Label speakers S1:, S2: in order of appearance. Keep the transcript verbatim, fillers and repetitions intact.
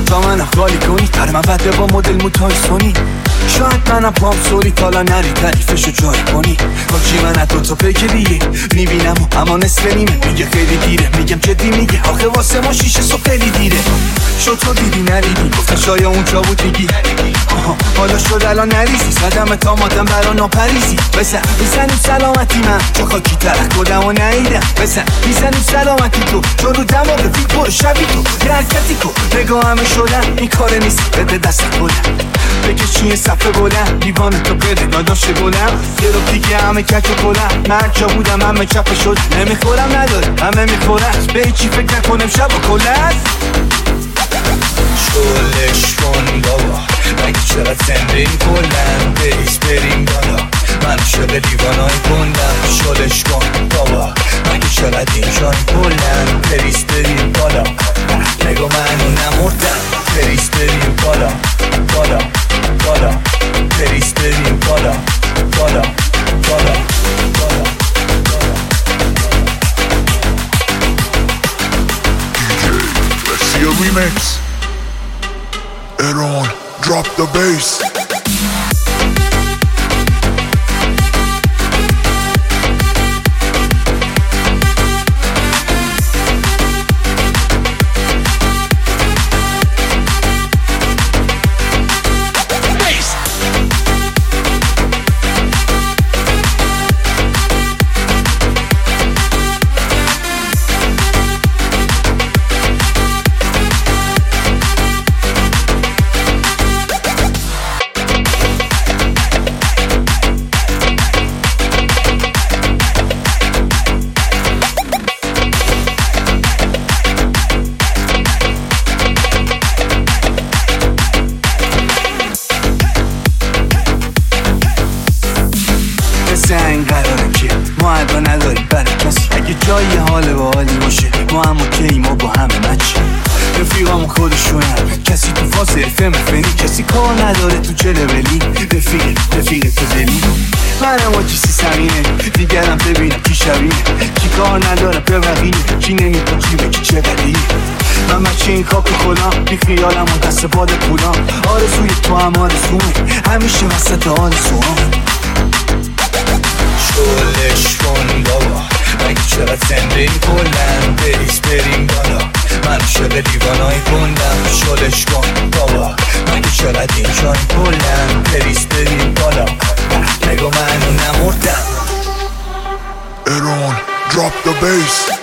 S1: تا منم خالی کنی تر من بده با مدل موتای سونی شاید منم پام سوری تالا نری تعریفشو جای کنی کاچی من از دوتا پیک دیگه میبینم اما نصف نیمه میگه خیلی دیره میگم جدی میگه آخه واسه ما شیشه صبح خیلی دیره شد تو دیدی نریدی گفتم شاید اونجا بود میگی آها حالا شد الان نریزی زدم تا مادم برا ناپریزی بسن میزنیم سلامتی من چو خاکی ترک کدم و نهیدم بسن میزنیم سلامتی تو چون رو دماغ فیک برو شبی تو یه حرکتی کن نگاه همه شدن این کار نیست بده دست خودم بکش چیه صفحه بلند دیوان تو بده داداش گلم یه رو دیگه همه کچ و کلم من جا بودم همه چپه شد نمیخورم نداره همه میخورن به هیچی فکر نکنم شب و کلن
S2: شلش کن بابا مگه چقدر زنده کلن بریز بریم بالا من شده دیوانای کندم شلش کن بابا مگه چقدر اینجای کلن بریز بریم بالا نگو منو نمردم بریز بریم بالا بالا بالا بریز بریم بالا بالا بالا بالا
S3: Let's see a remix. Aaron, drop the bass.
S1: سنگ قراره که ما عدا نداریم برای کسی اگه جایی حال با حالی باشه ما هم اوکی ما با همه مچی رفیقامو خودشونم کسی تو فاز افم فنی کسی کار نداره تو چه لولی رفیق رفیق تو دلی منم با چیسی سمینه دیگرم ببینم کی شبیه کی کار نداره به بقیه کی نمیپا کی به کی چه بدیه من بچه این کاکو خودم بی خیالم و دست باد پولام آرزوی تو هم آرزومه همیشه وسط آرزوام
S2: شلش کن بابا مگه چقدر زنده این کلن بریز بریم بالا من شده دیوانای کندم شلش کن بابا مگه چقدر اینجای کلن بریز بریم بالا نگو منو نمردم
S3: Aaron, drop the bass.